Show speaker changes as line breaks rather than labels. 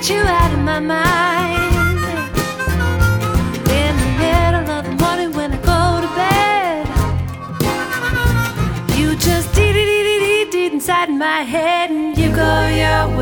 get you out of my mind. In the middle of the morning when I go to bed, you just dee inside my head, and you go your